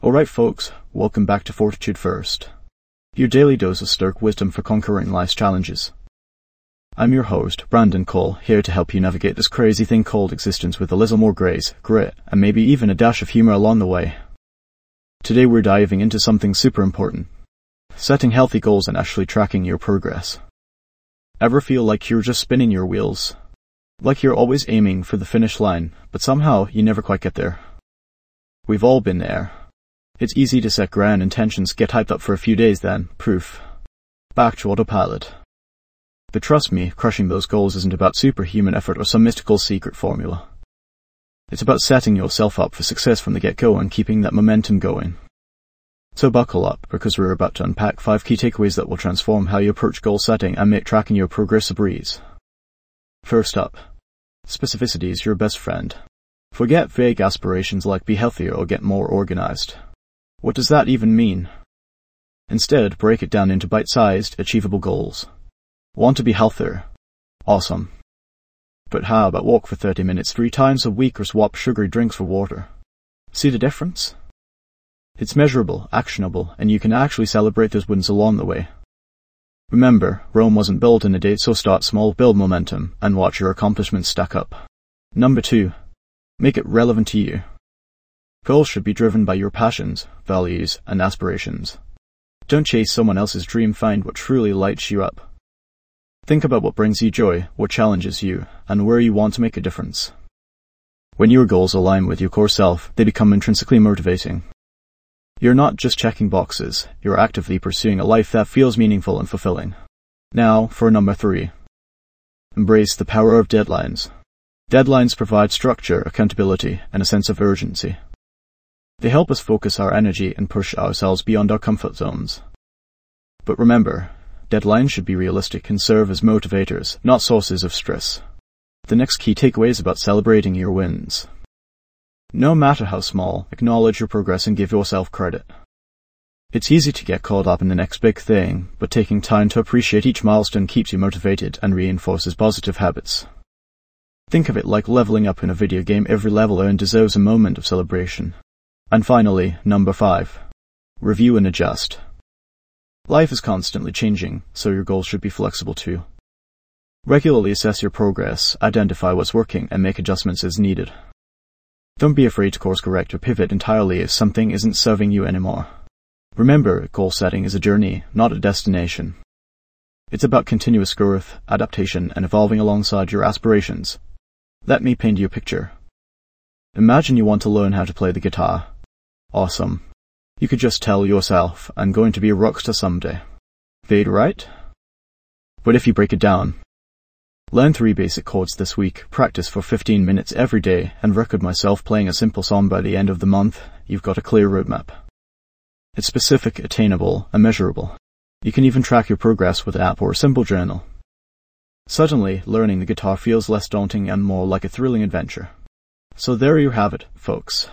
Alright folks, welcome back to Fortitude First, your daily dose of Stoic wisdom for conquering life's challenges. I'm your host, Brandon Cole, here to help you navigate this crazy thing called existence with a little more grace, grit, and maybe even a dash of humor along the way. Today we're diving into something super important: setting healthy goals and actually tracking your progress. Ever feel like you're just spinning your wheels? Like you're always aiming for the finish line, but somehow you never quite get there? We've all been there. It's easy to set grand intentions, get hyped up for a few days, then, poof, back to autopilot. But trust me, crushing those goals isn't about superhuman effort or some mystical secret formula. It's about setting yourself up for success from the get-go and keeping that momentum going. So buckle up, because we're about to unpack 5 key takeaways that will transform how you approach goal setting and make tracking your progress a breeze. First up, specificity is your best friend. Forget vague aspirations like be healthier or get more organized. What does that even mean? Instead, break it down into bite-sized, achievable goals. Want to be healthier? Awesome. But how about walk for 30 minutes 3 times a week or swap sugary drinks for water? See the difference? It's measurable, actionable, and you can actually celebrate those wins along the way. Remember, Rome wasn't built in a day, so start small, build momentum, and watch your accomplishments stack up. Number 2. Make it relevant to you. Goals should be driven by your passions, values, and aspirations. Don't chase someone else's dream, find what truly lights you up. Think about what brings you joy, what challenges you, and where you want to make a difference. When your goals align with your core self, they become intrinsically motivating. You're not just checking boxes, you're actively pursuing a life that feels meaningful and fulfilling. Now, for number 3. Embrace the power of deadlines. Deadlines provide structure, accountability, and a sense of urgency. They help us focus our energy and push ourselves beyond our comfort zones. But remember, deadlines should be realistic and serve as motivators, not sources of stress. The next key takeaway is about celebrating your wins. No matter how small, acknowledge your progress and give yourself credit. It's easy to get caught up in the next big thing, but taking time to appreciate each milestone keeps you motivated and reinforces positive habits. Think of it like leveling up in a video game. Every level earned deserves a moment of celebration. And finally, number 5. Review and adjust. Life is constantly changing, so your goals should be flexible too. Regularly assess your progress, identify what's working, and make adjustments as needed. Don't be afraid to course correct or pivot entirely if something isn't serving you anymore. Remember, goal setting is a journey, not a destination. It's about continuous growth, adaptation, and evolving alongside your aspirations. Let me paint you a picture. Imagine you want to learn how to play the guitar. Awesome. You could just tell yourself, I'm going to be a rock star someday. Vague, right? But if you break it down, learn 3 basic chords this week, practice for 15 minutes every day, and record myself playing a simple song by the end of the month, you've got a clear roadmap. It's specific, attainable, and measurable. You can even track your progress with an app or a simple journal. Suddenly, learning the guitar feels less daunting and more like a thrilling adventure. So there you have it, folks.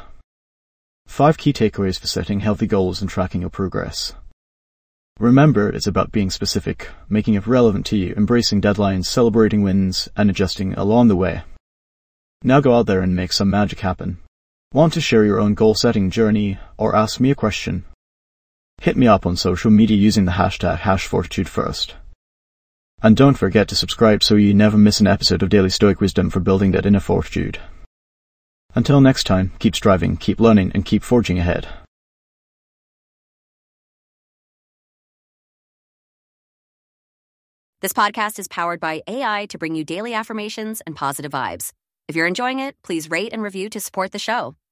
5 key takeaways for setting healthy goals and tracking your progress. Remember, it's about being specific, making it relevant to you, embracing deadlines, celebrating wins, and adjusting along the way. Now go out there and make some magic happen. Want to share your own goal-setting journey or ask me a question? Hit me up on social media using the hashtag #FortitudeFirst. And don't forget to subscribe so you never miss an episode of Daily Stoic Wisdom for building that inner fortitude. Until next time, keep striving, keep learning, and keep forging ahead. This podcast is powered by AI to bring you daily affirmations and positive vibes. If you're enjoying it, please rate and review to support the show.